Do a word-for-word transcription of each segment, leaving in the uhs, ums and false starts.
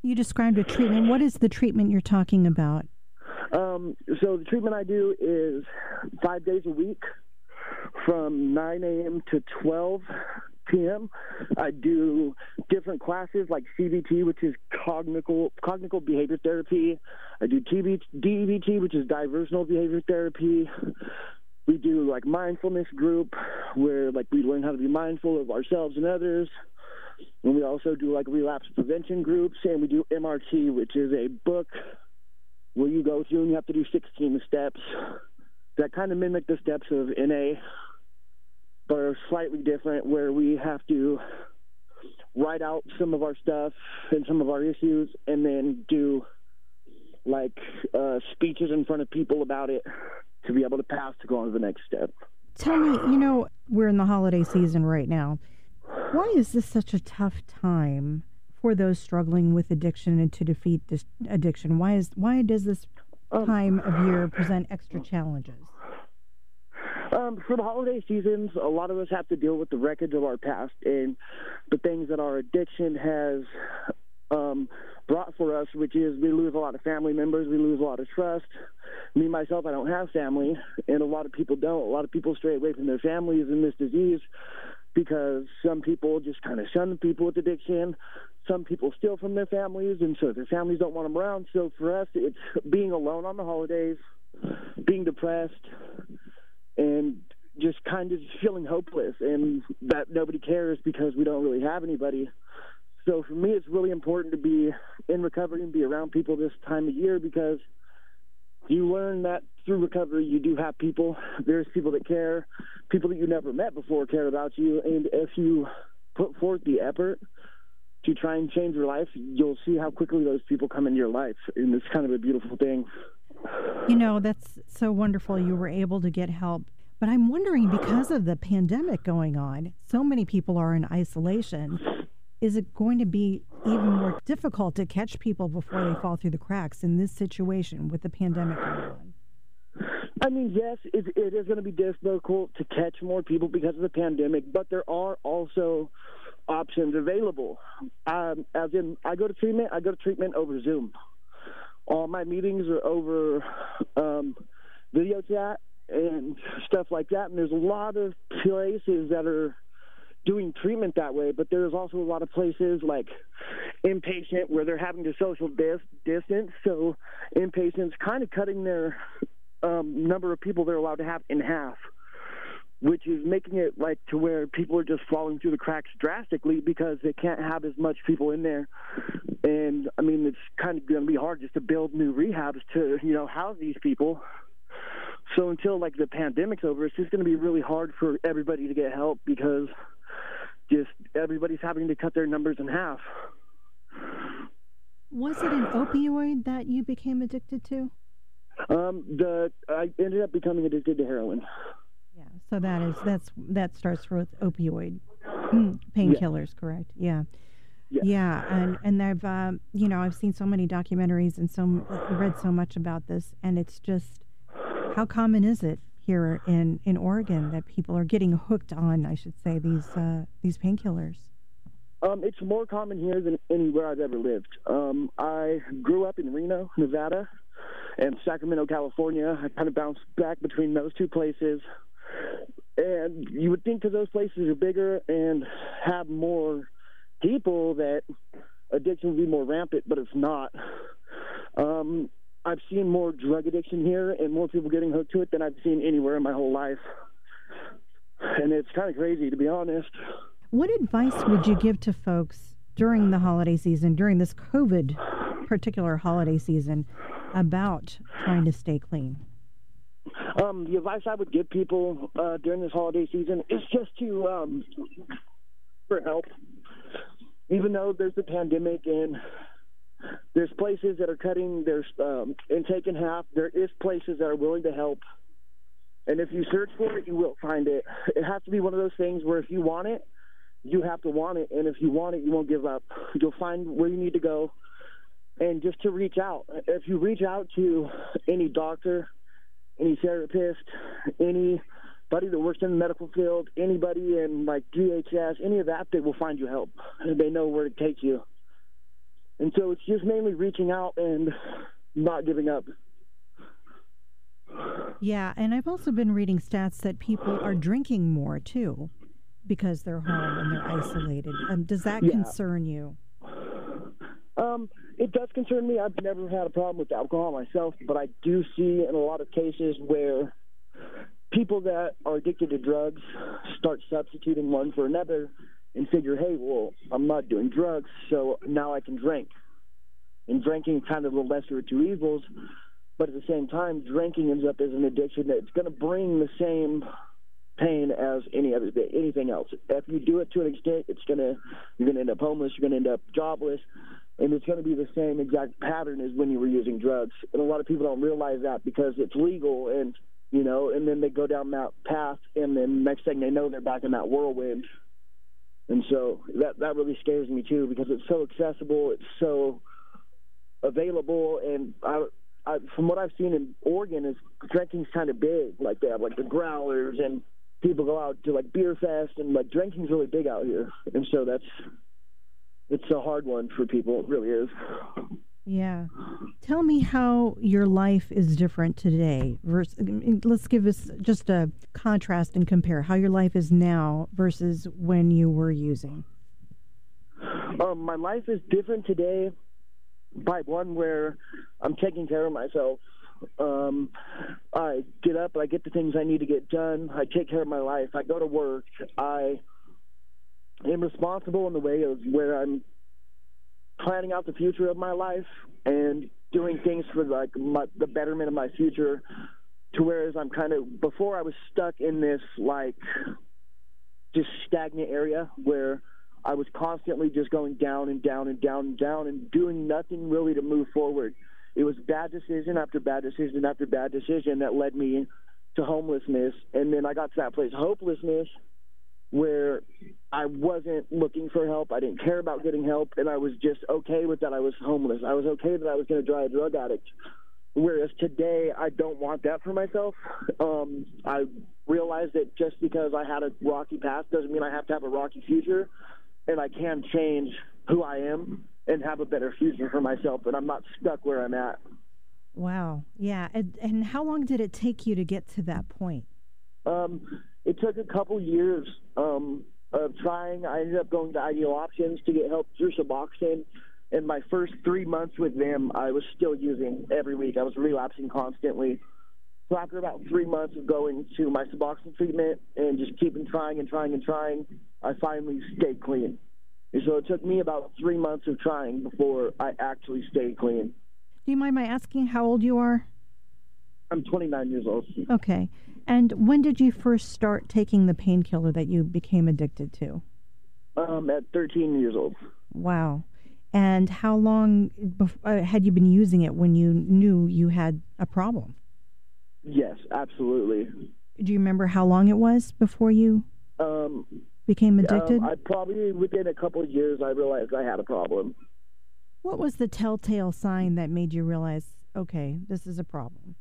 You described a treatment. What is the treatment you're talking about? Um, so the treatment I do is five days a week from nine a.m. to twelve p.m. I do different classes like C B T, which is cognitive, cognitive behavior therapy. I do T B, D E B T, which is diversional behavior therapy. We do like mindfulness group where like we learn how to be mindful of ourselves and others. And we also do like relapse prevention groups, and we do M R T, which is a book where you go through and you have to do sixteen steps that kind of mimic the steps of N A, but are slightly different, where we have to write out some of our stuff and some of our issues and then do like uh, speeches in front of people about it to be able to pass to go on to the next step. Tell me, you know, we're in the holiday season right now. Why is this such a tough time for those struggling with addiction and to defeat this addiction? Why is why does this time of year present extra challenges? Um, for the holiday seasons, a lot of us have to deal with the wreckage of our past and the things that our addiction has um, brought for us, which is we lose a lot of family members, we lose a lot of trust. Me, myself, I don't have family, and a lot of people don't. A lot of people stray away from their families in this disease because some people just kind of shun people with addiction. Some people steal from their families, and so their families don't want them around. So for us, it's being alone on the holidays, being depressed, and just kind of feeling hopeless and that nobody cares because we don't really have anybody. So for me, it's really important to be in recovery and be around people this time of year because you learn that through recovery you do have people. There's people that care, people that you never met before care about you, and if you put forth the effort to try and change your life, you'll see how quickly those people come into your life, and it's kind of a beautiful thing. You know, that's so wonderful you were able to get help. But I'm wondering, because of the pandemic going on, so many people are in isolation. Is it going to be even more difficult to catch people before they fall through the cracks in this situation with the pandemic going on? I mean, yes, it, it is going to be difficult to catch more people because of the pandemic, but there are also options available. Um, as in, I go to treatment, I go to treatment over Zoom. All my meetings are over um, video chat and stuff like that, and there's a lot of places that are doing treatment that way, but there's also a lot of places like inpatient where they're having to social dis- distance, so inpatients kind of cutting their um, number of people they're allowed to have in half, which is making it like to where people are just falling through the cracks drastically because they can't have as much people in there. And I mean, it's kind of going to be hard just to build new rehabs to, you know, house these people. So until like the pandemic's over, it's just going to be really hard for everybody to get help because just everybody's having to cut their numbers in half. Was it an opioid that you became addicted to? Um, the I ended up becoming addicted to heroin. Yeah, so that is that's that starts with opioid mm, painkillers, yeah. Correct? Yeah, yeah, yeah, and and I've um, you know I've seen so many documentaries and so read so much about this, and it's just how common is it here in, in Oregon that people are getting hooked on, I should say, these uh, these painkillers? Um, it's more common here than anywhere I've ever lived. Um, I grew up in Reno, Nevada, and Sacramento, California. I kind of bounced back between those two places. And you would think because those places are bigger and have more people that addiction would be more rampant, but it's not. Um, I've seen more drug addiction here and more people getting hooked to it than I've seen anywhere in my whole life. And it's kind of crazy, to be honest. What advice would you give to folks during the holiday season, during this COVID particular holiday season, about trying to stay clean? Um, the advice I would give people uh, during this holiday season is just to, um, for help. Even though there's the pandemic and there's places that are cutting their um, intake in half, there is places that are willing to help. And if you search for it, you will find it. It has to be one of those things where if you want it, you have to want it. And if you want it, you won't give up. You'll find where you need to go. And just to reach out. If you reach out to any doctor, any therapist, anybody that works in the medical field, anybody in like D H S, any of that, they will find you help. And they know where to take you. And so it's just mainly reaching out and not giving up. Yeah, and I've also been reading stats that people are drinking more too because they're home and they're isolated. Um, does that Yeah. concern you? Um, it does concern me. I've never had a problem with alcohol myself, but I do see in a lot of cases where people that are addicted to drugs start substituting one for another and figure, hey, well, I'm not doing drugs, so now I can drink. And drinking is kind of the lesser of two evils, but at the same time, drinking ends up as an addiction that's going to bring the same pain as any other anything else. If you do it to an extent, it's gonna you're gonna end up homeless, you're gonna end up jobless, and it's going to be the same exact pattern as when you were using drugs. And a lot of people don't realize that because it's legal, and you know, and then they go down that path, and then next thing they know, they're back in that whirlwind. And so that that really scares me too, because it's so accessible, it's so available, and I, I from what I've seen in Oregon, is drinking's kind of big. Like they have like the growlers, and people go out to like beer fest, and like drinking's really big out here. And so that's it's a hard one for people. It really is. Yeah. Tell me how your life is different today versus, let's give us just a contrast and compare how your life is now versus when you were using. Um, my life is different today by one where I'm taking care of myself. Um, I get up, I get the things I need to get done. I take care of my life. I go to work. I am responsible in the way of where I'm planning out the future of my life and doing things for like my, the betterment of my future, to whereas I'm kind of, before I was stuck in this like just stagnant area where I was constantly just going down and down and down and down and doing nothing really to move forward. It was bad decision after bad decision after bad decision that led me to homelessness. And then I got to that place, hopelessness, where I wasn't looking for help. I didn't care about getting help, and I was just okay with that I was homeless. I was okay that I was going to try a drug addict. Whereas today, I don't want that for myself. Um, I realize that just because I had a rocky past doesn't mean I have to have a rocky future, and I can change who I am and have a better future for myself, and I'm not stuck where I'm at. Wow. Yeah. And, and how long did it take you to get to that point? Um, it took a couple years um, of trying. I ended up going to Ideal Options to get help through Suboxone. And my first three months with them, I was still using every week. I was relapsing constantly. So after about three months of going to my Suboxone treatment and just keeping trying and trying and trying, I finally stayed clean. And so it took me about three months of trying before I actually stayed clean. Do you mind my asking how old you are? I'm twenty-nine years old. Okay. And when did you first start taking the painkiller that you became addicted to? Um, at thirteen years old. Wow. And how long bef- uh, had you been using it when you knew you had a problem? Yes, absolutely. Do you remember how long it was before you Um, became addicted? Um, I probably, within a couple of years, I realized I had a problem. What was the telltale sign that made you realize, okay, this is a problem?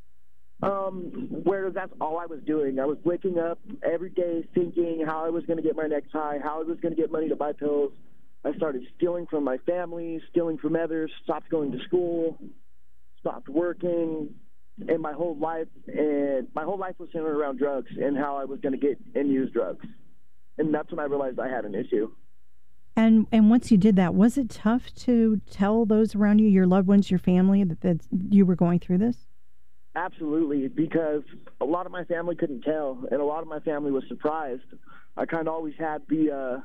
Um, where that's all I was doing. I was waking up every day thinking how I was going to get my next high, how I was going to get money to buy pills. I started stealing from my family, stealing from others, stopped going to school, stopped working, and my whole life and my whole life was centered around drugs and how I was going to get and use drugs. And that's when I realized I had an issue. And and once you did that, was it tough to tell those around you, your loved ones, your family, that, that you were going through this? Absolutely, because a lot of my family couldn't tell, and a lot of my family was surprised. I kind of always had the uh,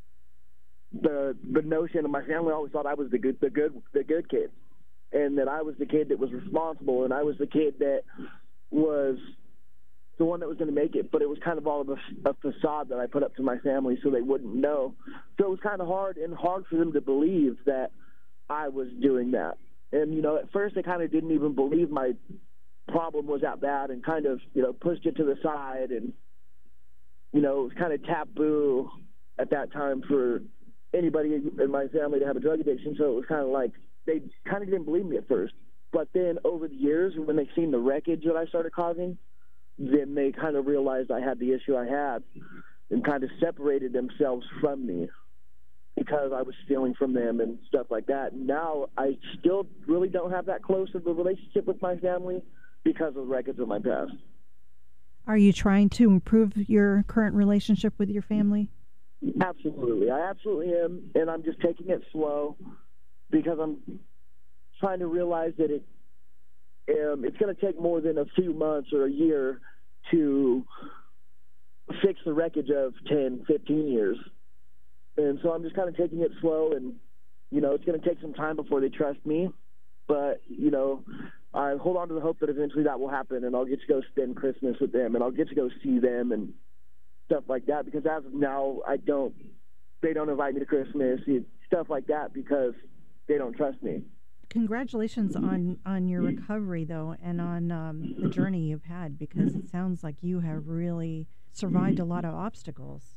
the the notion of my family always thought I was the good the good the good kid, and that I was the kid that was responsible, and I was the kid that was the one that was going to make it. But it was kind of all of a, a facade that I put up to my family so they wouldn't know. So it was kind of hard and hard for them to believe that I was doing that. And you know, at first they kind of didn't even believe my problem was that bad, and kind of, you know, pushed it to the side, and you know, it was kind of taboo at that time for anybody in my family to have a drug addiction. So it was kind of like they kind of didn't believe me at first, but then over the years, when they seen the wreckage that I started causing, then they kind of realized I had the issue I had and kind of separated themselves from me. because I was stealing from them and stuff like that. Now I still really don't have that close of a relationship with my family because of the records of my past. Are you trying to improve your current relationship with your family? Absolutely. I absolutely am, and I'm just taking it slow because I'm trying to realize that it um, it's going to take more than a few months or a year to fix the wreckage of ten, fifteen years. And so I'm just kind of taking it slow, and, you know, it's going to take some time before they trust me. But, you know, I hold on to the hope that eventually that will happen, and I'll get to go spend Christmas with them, and I'll get to go see them and stuff like that, because as of now, I don't, they don't invite me to Christmas, stuff like that, because they don't trust me. Congratulations on, on your recovery, though, and on um, the journey you've had, because it sounds like you have really survived a lot of obstacles.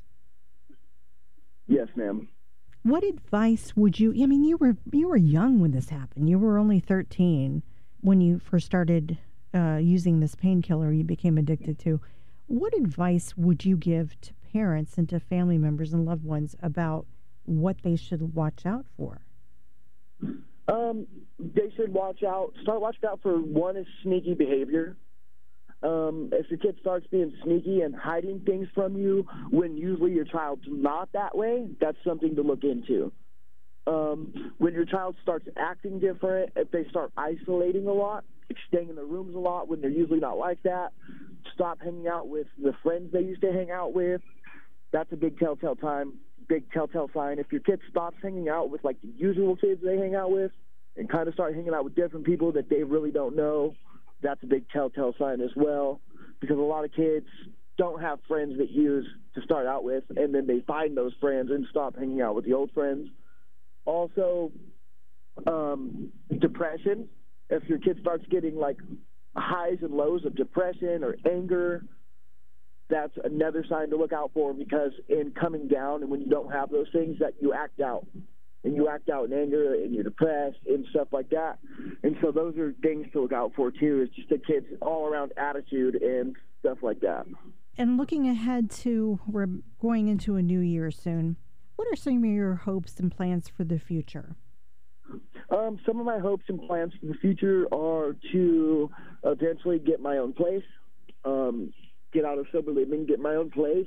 Yes, ma'am. What advice would you, I mean, you were you were young when this happened. You were only thirteen when you first started uh, using this painkiller you became addicted to. What advice would you give to parents and to family members and loved ones about what they should watch out for? Um, they should watch out, start watching out for, one is sneaky behavior. Um, if your kid starts being sneaky and hiding things from you when usually your child's not that way, that's something to look into. Um, when your child starts acting different, if they start isolating a lot, staying in their rooms a lot when they're usually not like that, stop hanging out with the friends they used to hang out with, that's a big telltale time, big telltale sign. If your kid stops hanging out with like the usual kids they hang out with and kind of start hanging out with different people that they really don't know, that's a big telltale sign as well, because a lot of kids don't have friends that use to start out with, and then they find those friends and stop hanging out with the old friends. Also, um, depression. If your kid starts getting like highs and lows of depression or anger, that's another sign to look out for, because in coming down and when you don't have those things, that you act out. And you act out in anger, and you're depressed, and stuff like that. And so those are things to look out for, too, is just the kid's all-around attitude and stuff like that. And looking ahead to, we're going into a new year soon, what are some of your hopes and plans for the future? Um, some of my hopes and plans for the future are to eventually get my own place, um, get out of sober living, get my own place,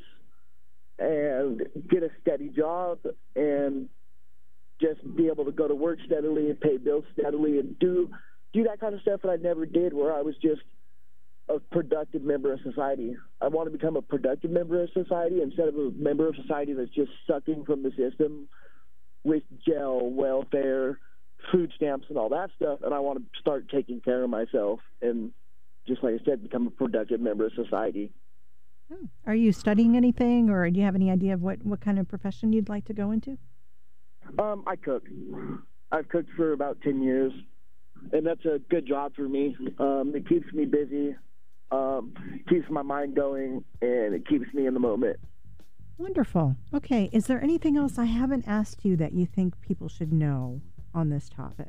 and get a steady job, and just be able to go to work steadily and pay bills steadily and do do that kind of stuff that I never did, where I was just a productive member of society. I want to become a productive member of society instead of a member of society that's just sucking from the system with jail, welfare, food stamps, and all that stuff. And I want to start taking care of myself and, just like I said, become a productive member of society. Are you studying anything, or do you have any idea of what, what kind of profession you'd like to go into? Um, I cook. I've cooked for about ten years, and that's a good job for me. Um, it keeps me busy, um, keeps my mind going, and it keeps me in the moment. Wonderful. Okay, is there anything else I haven't asked you that you think people should know on this topic?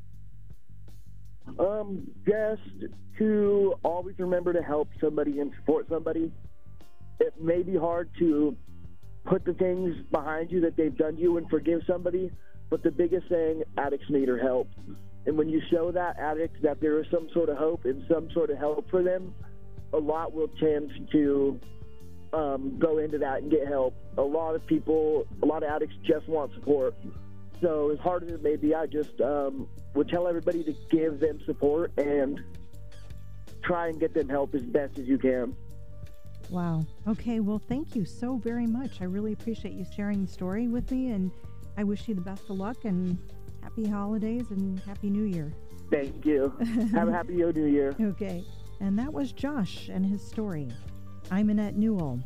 Um, just to always remember to help somebody and support somebody. It may be hard to put the things behind you that they've done to you and forgive somebody, but the biggest thing, addicts need are help. And when you show that addict that there is some sort of hope and some sort of help for them, a lot will tend to um, go into that and get help. A lot of people, a lot of addicts just want support. So as hard as it may be, I just um, would tell everybody to give them support and try and get them help as best as you can. Wow. Okay, well, thank you so very much. I really appreciate you sharing the story with me, and I wish you the best of luck and happy holidays and happy new year. Thank you. Have a happy new year. Okay. And that was Josh and his story. I'm Annette Newell.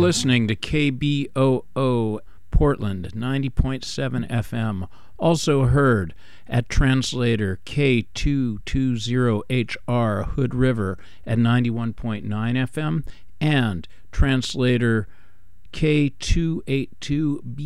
listening to K B O O Portland, ninety point seven F M. Also heard at translator K two twenty H R Hood River at ninety-one point nine F M and translator K two eighty-two B